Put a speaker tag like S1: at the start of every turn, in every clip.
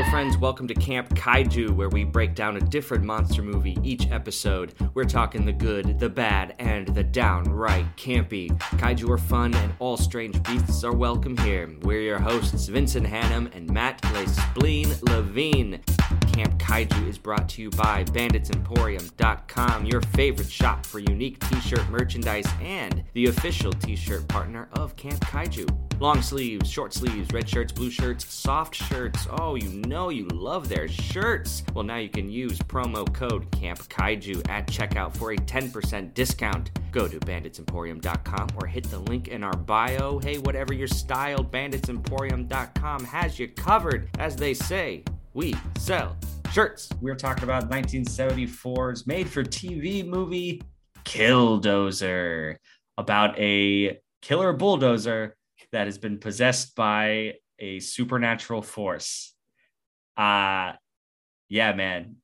S1: friends, welcome to Camp Kaiju, where we break down a different monster movie each episode. We're talking the good, the bad, and the downright campy. Kaiju are fun, and all strange beasts are welcome here. We're your hosts, Vincent Hannum and Matt Spleen Levine. Camp Kaiju is brought to you by BanditsEmporium.com, your favorite shop for unique t-shirt merchandise and the official t-shirt partner of Camp Kaiju. Long sleeves, short sleeves, red shirts, blue shirts, soft shirts. Oh, you know you love their shirts. Well, now you can use promo code Camp Kaiju at checkout for a 10% discount. Go to BanditsEmporium.com or hit the link in our bio. Hey, whatever your style, BanditsEmporium.com has you covered. As they say, we sell shirts. We're talking about 1974's made-for-TV movie, Killdozer, about a killer bulldozer that has been possessed by a supernatural force. Yeah, man.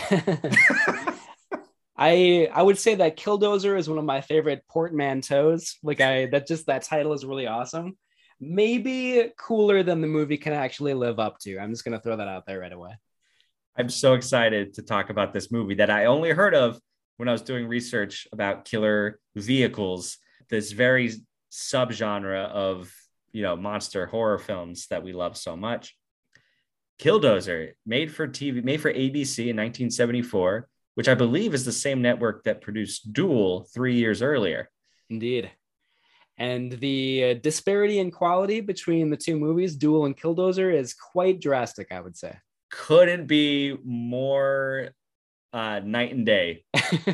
S2: I would say that Killdozer is one of my favorite portmanteaus. That title is really awesome. Maybe cooler than the movie can actually live up to. I'm just gonna throw that out there right away.
S1: I'm so excited to talk about this movie that I only heard of when I was doing research about killer vehicles, this very subgenre of monster horror films that we love so much. Killdozer, made for TV, made for ABC in 1974, which I believe is the same network that produced Duel 3 years earlier.
S2: Indeed. And the disparity in quality between the two movies, Duel and Killdozer, is quite drastic, I would say.
S1: Couldn't be more night and day.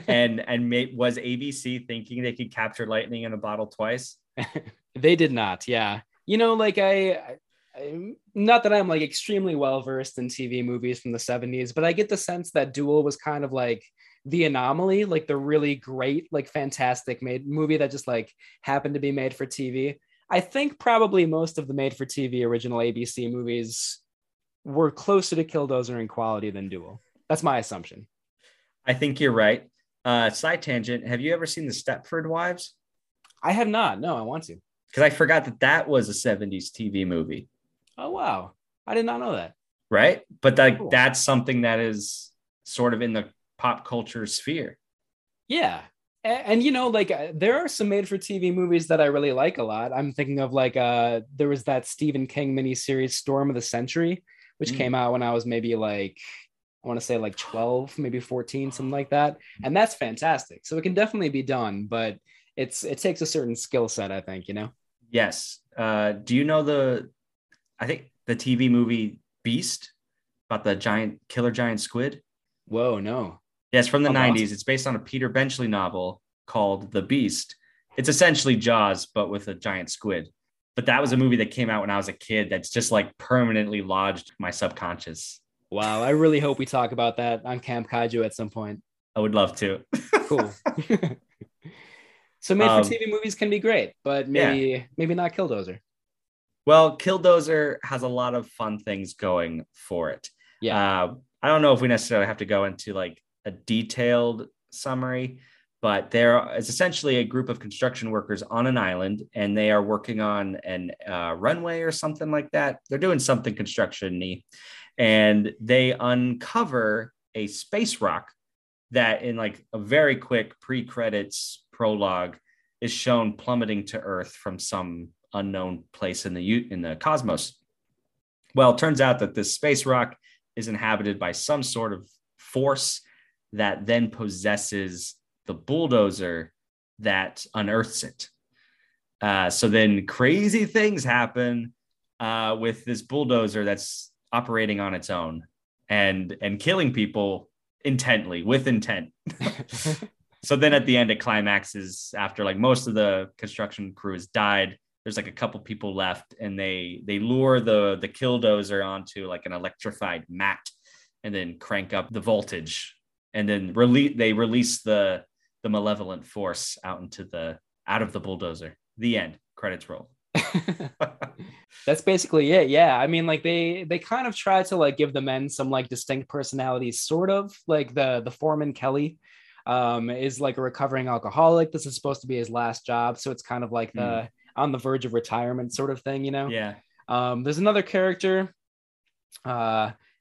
S1: Was ABC thinking they could capture lightning in a bottle twice?
S2: They did not. Yeah. I not that I'm like extremely well versed in TV movies from the 70s, but I get the sense that Duel was kind of like the anomaly, like the really great, like fantastic made movie that just like happened to be made for TV. I think probably most of the made for TV original ABC movies were closer to Killdozer in quality than Duel. That's my assumption.
S1: I think you're right. Side tangent. Have you ever seen the Stepford Wives?
S2: I have not. No, I want to.
S1: Because I forgot that was a 70s TV movie.
S2: Oh, wow. I did not know that.
S1: Right? But cool. That's something that is sort of in the pop culture sphere.
S2: Yeah. And there are some made for TV movies that I really like a lot. I'm thinking of there was that Stephen King miniseries Storm of the Century, which came out when I was maybe I want to say 12, maybe 14, something like that. And that's fantastic. So it can definitely be done, but it takes a certain skill set, I think,
S1: Yes. Do you know I think the TV movie Beast about the killer giant squid?
S2: Whoa, no.
S1: Yes, from the 90s. Awesome. It's based on a Peter Benchley novel called The Beast. It's essentially Jaws, but with a giant squid. But that was a movie that came out when I was a kid that's just permanently lodged in my subconscious.
S2: Wow, I really hope we talk about that on Camp Kaiju at some point.
S1: I would love to.
S2: Cool. So made for TV movies can be great, but maybe not Killdozer.
S1: Well, Killdozer has a lot of fun things going for it.
S2: Yeah.
S1: I don't know if we necessarily have to go into a detailed summary, but there is essentially a group of construction workers on an island, and they are working on an runway or something like that. They're doing something construction-y, and they uncover a space rock that in a very quick pre-credits prologue is shown plummeting to Earth from some unknown place in the cosmos. Well, it turns out that this space rock is inhabited by some sort of force that then possesses the bulldozer that unearths it. So then crazy things happen with this bulldozer that's operating on its own and killing people intently, with intent. So then at the end, it climaxes after most of the construction crew has died. There's a couple people left, and they lure the killdozer onto an electrified mat and then crank up the voltage, and then they release the malevolent force out of the bulldozer. The end. Credits roll.
S2: That's basically it. Yeah. I mean, they kind of try to give the men some distinct personalities, sort of the foreman Kelly is a recovering alcoholic. This is supposed to be his last job. So it's kind of the on the verge of retirement sort of thing,
S1: Yeah.
S2: There's another character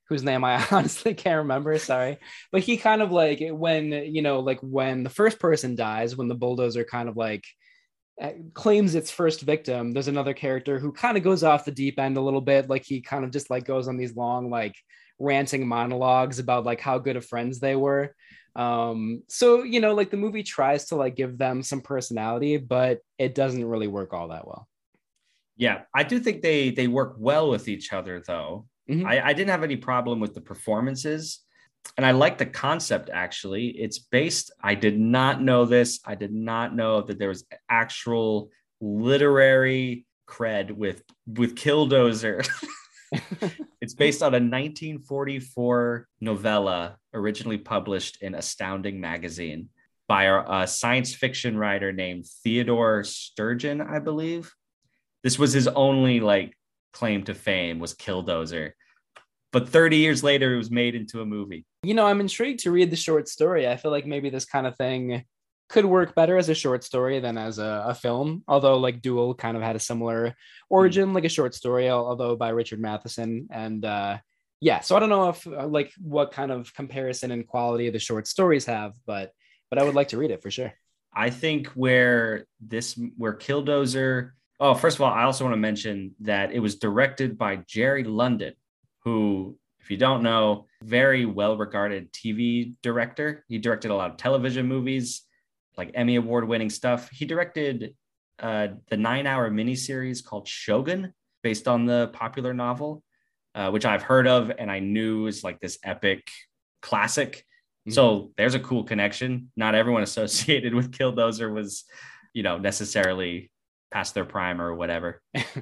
S2: whose name I honestly can't remember. Sorry. But he kind of like when, like when the first person dies, when the bulldozer kind of like claims its first victim, there's another character who kind of goes off the deep end a little bit. Like he kind of just like goes on these long, like ranting monologues about like how good of friends they were. So, like the movie tries to like give them some personality, but it doesn't really work all that well.
S1: Yeah, I do think they work well with each other, though.
S2: Mm-hmm.
S1: I didn't have any problem with the performances, and I like the concept. Actually, it's based. I did not know this. I did not know that there was actual literary cred with Killdozer. It's based on a 1944 novella originally published in Astounding Magazine by a science fiction writer named Theodore Sturgeon, I believe. This was his only like claim to fame was Killdozer. But 30 years later, it was made into a movie.
S2: I'm intrigued to read the short story. I feel like maybe this kind of thing could work better as a short story than as a film. Although like Duel kind of had a similar origin, like a short story, although by Richard Matheson. And yeah, so I don't know if like what kind of comparison and quality the short stories have, but I would like to read it for sure.
S1: I think where Killdozer. Oh, first of all, I also want to mention that it was directed by Jerry London, who, if you don't know, very well-regarded TV director. He directed a lot of television movies, like Emmy Award-winning stuff. He directed the 9-hour miniseries called Shogun, based on the popular novel, which I've heard of and I knew is like this epic classic. Mm-hmm. So there's a cool connection. Not everyone associated with Killdozer was, necessarily past their prime or whatever.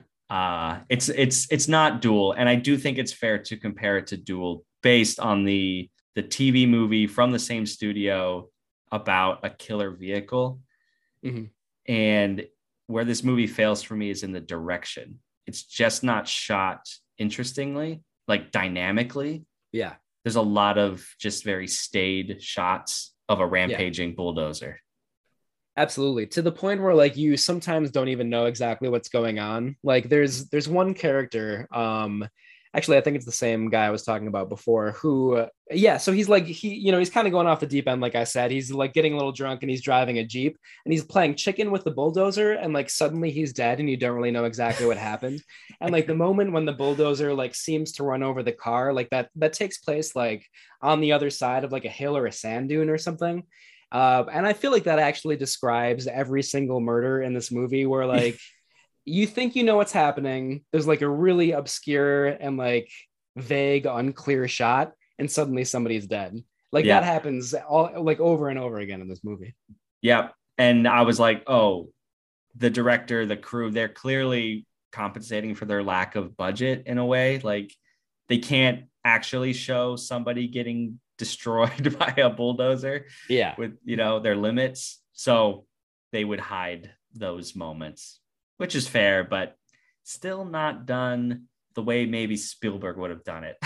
S1: It's not Duel, and I do think it's fair to compare it to Duel based on the TV movie from the same studio about a killer vehicle.
S2: Mm-hmm.
S1: And where this movie fails for me is in the direction. It's just not shot interestingly, like dynamically.
S2: Yeah,
S1: there's a lot of just very staid shots of a rampaging bulldozer.
S2: Absolutely. To the point where like you sometimes don't even know exactly what's going on. Like there's one character, actually I think it's the same guy I was talking about before who so he's like he's kind of going off the deep end, like I said. He's like getting a little drunk and he's driving a Jeep and he's playing chicken with the bulldozer and like suddenly he's dead and you don't really know exactly what happened. And like the moment when the bulldozer like seems to run over the car, like that takes place like on the other side of like a hill or a sand dune or something. And I feel like that actually describes every single murder in this movie where like you think you know what's happening. There's like a really obscure and like vague, unclear shot, and suddenly somebody's dead. Like that happens all like over and over again in this movie.
S1: Yeah. And I was like, oh, the director, the crew, they're clearly compensating for their lack of budget in a way. Like they can't actually show somebody getting destroyed by a bulldozer with their limits, so they would hide those moments, which is fair, but still not done the way maybe Spielberg would have done it.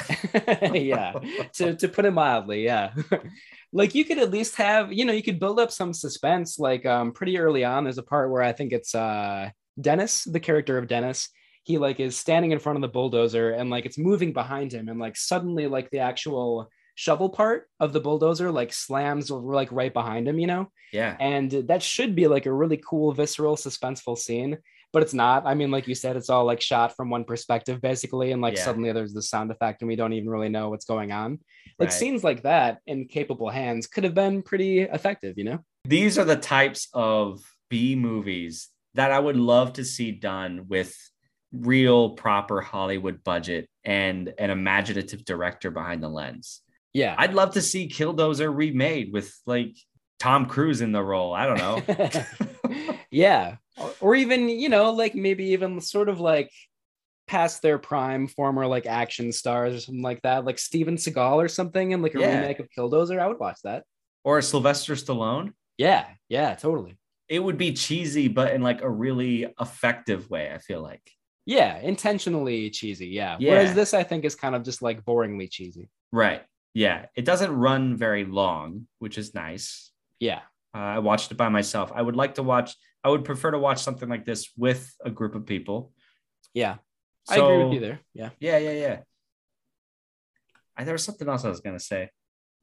S2: To put it mildly. Like you could at least have you could build up some suspense. Like pretty early on there's a part where I think it's Dennis, the character of Dennis. He like is standing in front of the bulldozer and like it's moving behind him and like suddenly like the actual shovel part of the bulldozer like slams like right behind him, and that should be like a really cool, visceral, suspenseful scene, but it's not. I mean, like you said, it's all like shot from one perspective basically, and like suddenly there's the sound effect and we don't even really know what's going on. Like scenes like that in capable hands could have been pretty effective.
S1: These are the types of B movies that I would love to see done with real proper Hollywood budget and an imaginative director behind the lens.
S2: Yeah.
S1: I'd love to see Killdozer remade with like Tom Cruise in the role. I don't know.
S2: Yeah. Or even, like maybe even sort of like past their prime, former like action stars or something like that, like Steven Seagal or something, and like a remake of Killdozer. I would watch that.
S1: Or Sylvester Stallone.
S2: Yeah, totally.
S1: It would be cheesy, but in like a really effective way, I feel like.
S2: Yeah, intentionally cheesy. Yeah. Whereas this, I think, is kind of just like boringly cheesy.
S1: Right. Yeah. It doesn't run very long, which is nice.
S2: Yeah.
S1: I watched it by myself. I would prefer to watch something like this with a group of people.
S2: Yeah. I agree with you there. Yeah.
S1: Yeah. There was something else I was gonna say.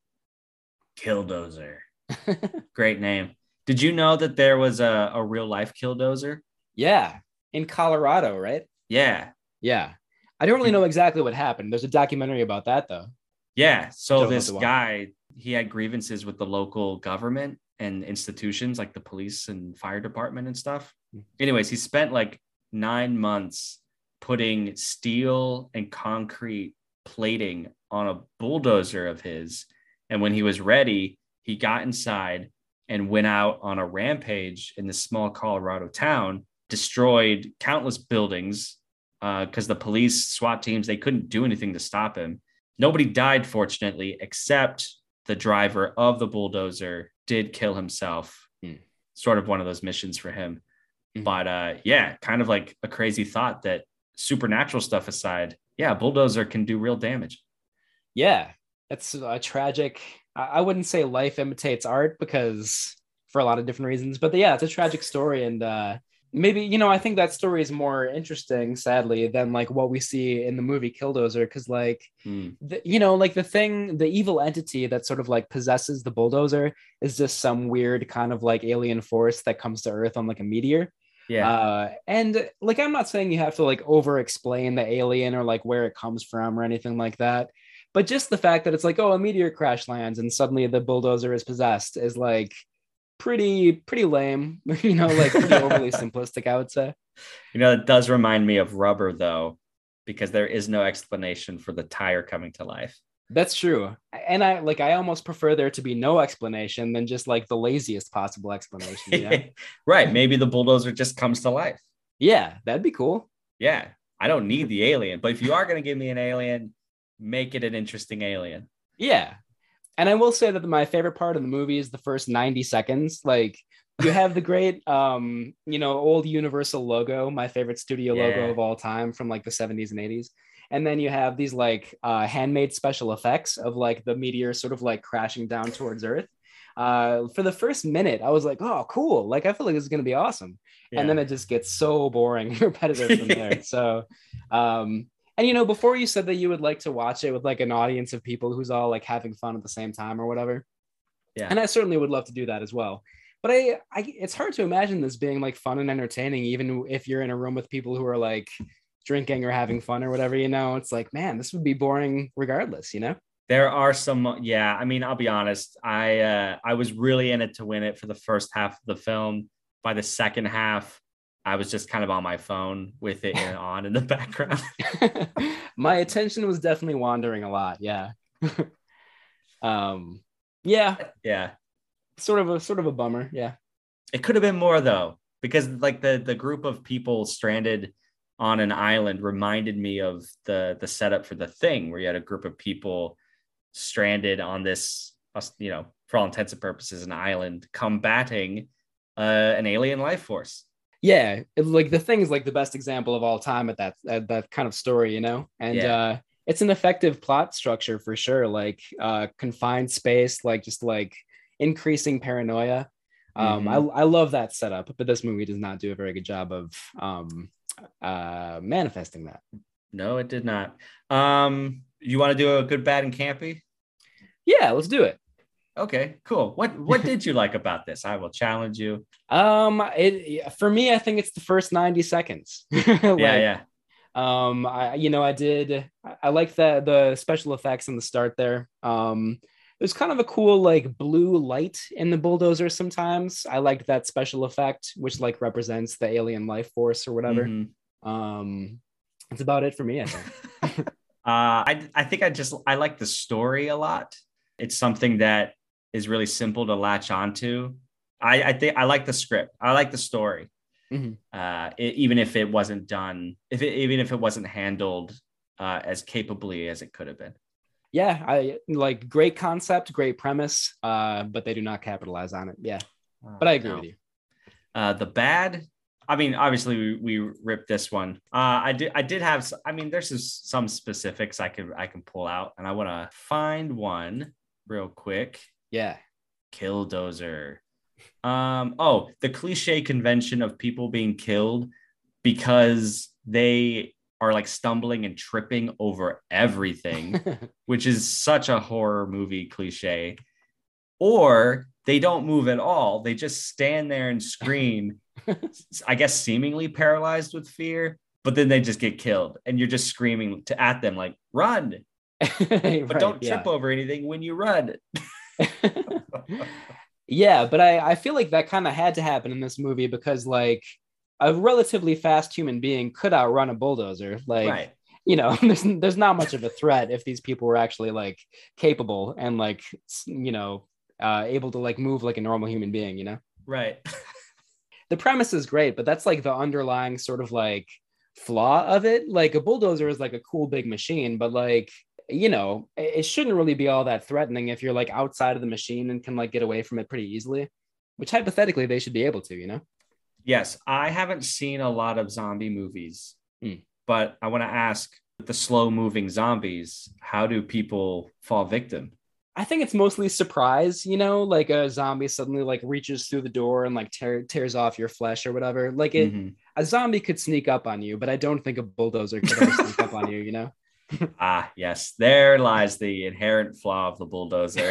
S1: Killdozer. Great name. Did you know that there was a real life Killdozer?
S2: Yeah, in Colorado, right?
S1: Yeah.
S2: Yeah. I don't really know exactly what happened. There's a documentary about that though,
S1: Yeah.
S2: which I
S1: So
S2: would love
S1: this
S2: to watch.
S1: guy, he had grievances with the local government and institutions like the police and fire department and stuff. Anyways, he spent like 9 months putting steel and concrete plating on a bulldozer of his. And when he was ready, he got inside and went out on a rampage in this small Colorado town, destroyed countless buildings because the police, SWAT teams, they couldn't do anything to stop him. Nobody died, fortunately, except the driver of the bulldozer did kill himself. Sort of one of those missions for him. But yeah, kind of like a crazy thought that supernatural stuff aside, yeah, bulldozer can do real damage.
S2: Yeah, that's a tragic. I wouldn't say life imitates art because for a lot of different reasons, but yeah, it's a tragic story, and maybe I think that story is more interesting, sadly, than like what we see in the movie Killdozer, because like like the evil entity that sort of like possesses the bulldozer is just some weird kind of like alien force that comes to Earth on like a meteor.
S1: Yeah.
S2: And like I'm not saying you have to like over explain the alien or like where it comes from or anything like that, but just the fact that it's like, oh, a meteor crash lands and suddenly the bulldozer is possessed is like pretty lame, like pretty overly simplistic, I would say.
S1: It does remind me of Rubber, though, because there is no explanation for the tire coming to life.
S2: That's true. And I almost prefer there to be no explanation than just like the laziest possible explanation.
S1: Right. Maybe the bulldozer just comes to life.
S2: Yeah, that'd be cool.
S1: Yeah. I don't need the alien, but if you are going to give me an alien, make it an interesting alien.
S2: Yeah. And I will say that my favorite part of the movie is the first 90 seconds. Like you have the great old Universal logo, my favorite studio logo of all time from like the 70s and 80s. And then you have these like handmade special effects of like the meteor sort of like crashing down towards Earth. For the first minute, I was like, oh, cool. Like, I feel like this is going to be awesome. Yeah. And then it just gets so boring and repetitive from there. So, and before you said that you would like to watch it with like an audience of people who's all like having fun at the same time or whatever. Yeah. And I certainly would love to do that as well. But it's hard to imagine this being like fun and entertaining, even if you're in a room with people who are like drinking or having fun or whatever, it's like, man, this would be boring regardless,
S1: There are some, yeah. I mean, I'll be honest. I was really in it to win it for the first half of the film. By the second half, I was just kind of on my phone with it on in the background.
S2: My attention was definitely wandering a lot. Yeah. Yeah.
S1: Yeah.
S2: Sort of a bummer. Yeah.
S1: It could have been more though, because like the group of people stranded on an island reminded me of the setup for The Thing, where you had a group of people stranded on this, for all intents and purposes, an island combating an alien life force.
S2: Yeah, like The Thing is like the best example of all time at that kind of story, and it's an effective plot structure for sure. Like confined space, like just like increasing paranoia. I love that setup, but this movie does not do a very good job of manifesting that.
S1: No, it did not. You want to do a good, bad, and campy?
S2: Yeah, let's do it.
S1: Okay, cool. What did you like about this? I will challenge you.
S2: For me, I think it's the first 90 seconds.
S1: Yeah.
S2: I like the special effects in the start there. There's kind of a cool like blue light in the bulldozer sometimes. I liked that special effect, which like represents the alien life force or whatever. That's about it for me, I think.
S1: I think I like the story a lot. It's something that is really simple to latch onto. I think I like the script. I like the story. Even if it wasn't done, even if it wasn't handled as capably as it could have been.
S2: Yeah, I like great concept, great premise, but they do not capitalize on it. Yeah, but I agree with you.
S1: The bad, I mean, obviously we ripped this one. I did have. I mean, there's some specifics I can pull out, and I want to find one real quick.
S2: Yeah,
S1: Killdozer. The cliche convention of people being killed because they are like stumbling and tripping over everything, which is such a horror movie cliche, or they don't move at all. They just stand there and scream, I guess seemingly paralyzed with fear, but then they just get killed. And you're just screaming at them like, run, but don't trip over anything when you run.
S2: Yeah, but I feel like that kind of had to happen in this movie because like a relatively fast human being could outrun a bulldozer. Like,
S1: right.
S2: You know, there's not much of a threat if these people were actually like capable and like, you know, able to like move like a normal human being, you know?
S1: Right.
S2: The premise is great, but that's like the underlying sort of like flaw of it. Like a bulldozer is like a cool big machine, but like, you know, it shouldn't really be all that threatening if you're like outside of the machine and can like get away from it pretty easily, which hypothetically they should be able to, you know?
S1: Yes, I haven't seen a lot of zombie movies, but I want to ask, with the slow moving zombies, how do people fall victim?
S2: I think it's mostly surprise, you know, like a zombie suddenly like reaches through the door and like tears off your flesh or whatever. Like a zombie could sneak up on you, but I don't think a bulldozer could ever sneak up on you, you know?
S1: Yes, there lies the inherent flaw of the bulldozer.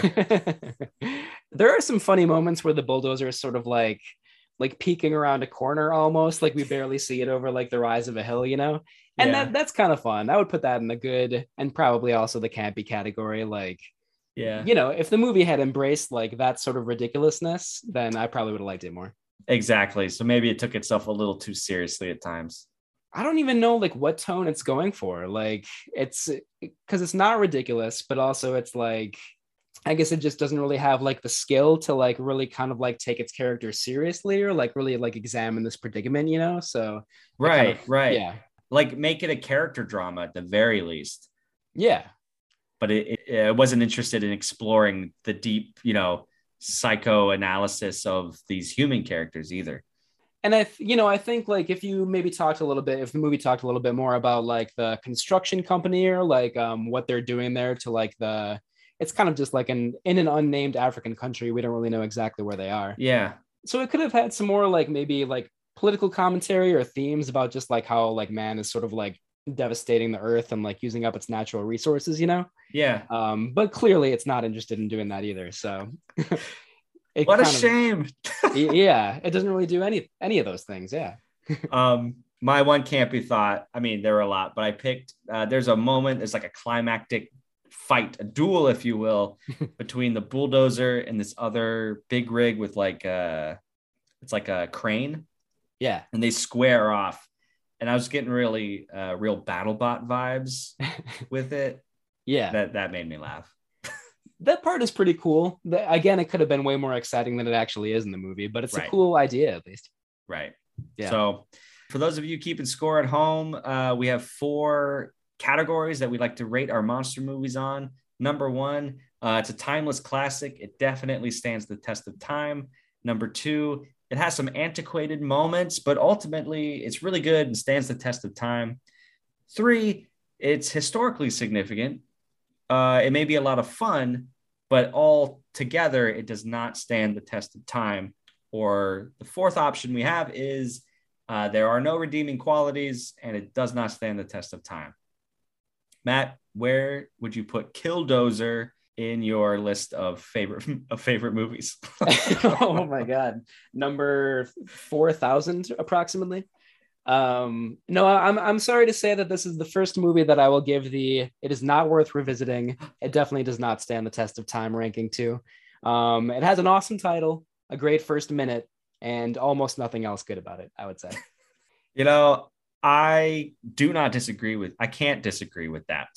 S2: There are some funny moments where the bulldozer is sort of like peeking around a corner almost, like we barely see it over like the rise of a hill, you know? And that's kind of fun. I would put that in the good and probably also the campy category. Like, you know, if the movie had embraced like that sort of ridiculousness, then I probably would have liked it more.
S1: Exactly. So maybe it took itself a little too seriously at times.
S2: I don't even know like what tone it's going for. Like it's because it's not ridiculous, but also it's like, I guess it just doesn't really have like the skill to like really kind of like take its character seriously or like really like examine this predicament, you know? So
S1: right.
S2: Yeah.
S1: Like make it a character drama at the very least.
S2: Yeah.
S1: But it wasn't interested in exploring the deep, you know, psychoanalysis of these human characters either.
S2: And I think like if you maybe talked a little bit, if the movie talked a little bit more about like the construction company or like what they're doing there to like it's kind of just like in an unnamed African country. We don't really know exactly where they are.
S1: Yeah.
S2: So it could have had some more like maybe like political commentary or themes about just like how like man is sort of like devastating the earth and like using up its natural resources, you know?
S1: Yeah.
S2: But clearly it's not interested in doing that either. So
S1: what a shame.
S2: Yeah, it doesn't really do any of those things. Yeah.
S1: My one campy thought, I mean, there were a lot, but I picked there's a moment, there's like a climactic fight, a duel, if you will, between the bulldozer and this other big rig with like it's like a crane.
S2: Yeah.
S1: And they square off. And I was getting really real BattleBot vibes with it.
S2: Yeah.
S1: That made me laugh.
S2: That part is pretty cool. Again, it could have been way more exciting than it actually is in the movie, but it's a cool idea at least.
S1: Right.
S2: Yeah.
S1: So for those of you keeping score at home, we have 4 categories that we'd like to rate our monster movies on. Number 1, it's a timeless classic. It definitely stands the test of time. Number 2, it has some antiquated moments, but ultimately it's really good and stands the test of time. 3, it's historically significant. It may be a lot of fun, but all together, it does not stand the test of time. Or the 4th option we have is there are no redeeming qualities and it does not stand the test of time. Matt, where would you put Killdozer in your list of favorite movies?
S2: Oh my God. Number 4,000 approximately. No, I'm sorry to say that this is the first movie that I will give it is not worth revisiting. It definitely does not stand the test of time ranking too. It has an awesome title, a great first minute, and almost nothing else good about it, I would say.
S1: You know, I can't disagree with that.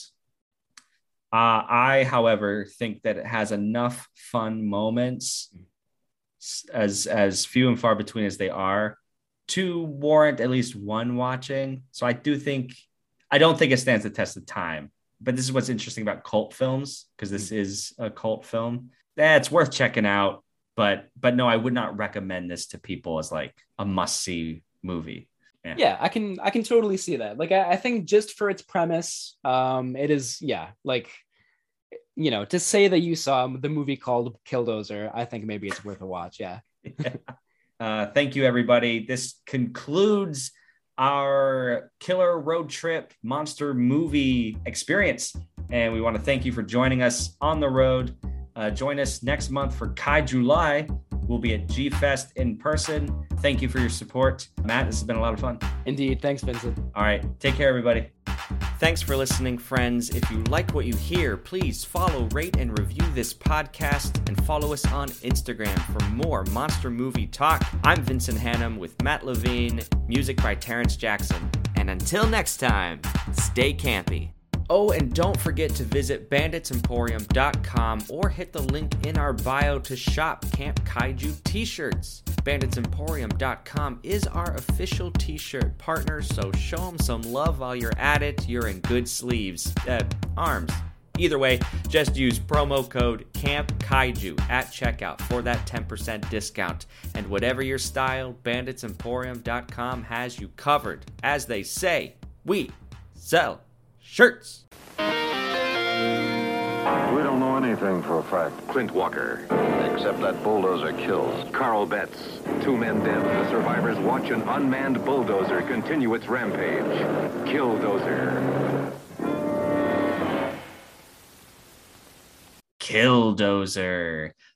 S1: I, however, think that it has enough fun moments, as few and far between as they are, to warrant at least one watching. So I don't think it stands the test of time, but this is what's interesting about cult films, because this is a cult film. It's worth checking out, but no, I would not recommend this to people as like a must-see movie.
S2: Yeah, I can totally see that. Like, I think just for its premise, it is, like, you know, to say that you saw the movie called Killdozer, I think maybe it's worth a watch. Yeah.
S1: Thank you, everybody. This concludes our killer road trip monster movie experience. And we want to thank you for joining us on the road. Join us next month for Kai July. We'll be at G-Fest in person. Thank you for your support. Matt, this has been a lot of fun.
S2: Indeed. Thanks, Vincent.
S1: All right. Take care, everybody. Thanks for listening, friends. If you like what you hear, please follow, rate, and review this podcast and follow us on Instagram for more monster movie talk. I'm Vincent Hannum with Matt Levine, music by Terrence Jackson. And until next time, stay campy. Oh, and don't forget to visit banditsemporium.com or hit the link in our bio to shop Camp Kaiju t-shirts. Banditsemporium.com is our official t-shirt partner, so show them some love while you're at it. You're in good sleeves. Arms. Either way, just use promo code CAMPKAIJU at checkout for that 10% discount. And whatever your style, banditsemporium.com has you covered. As they say, we sell shirts.
S3: We don't know anything for a fact.
S4: Clint Walker.
S3: Except that bulldozer kills.
S4: Carl Betts. 2 men dead. The survivors watch an unmanned bulldozer continue its rampage. Killdozer.
S1: Killdozer.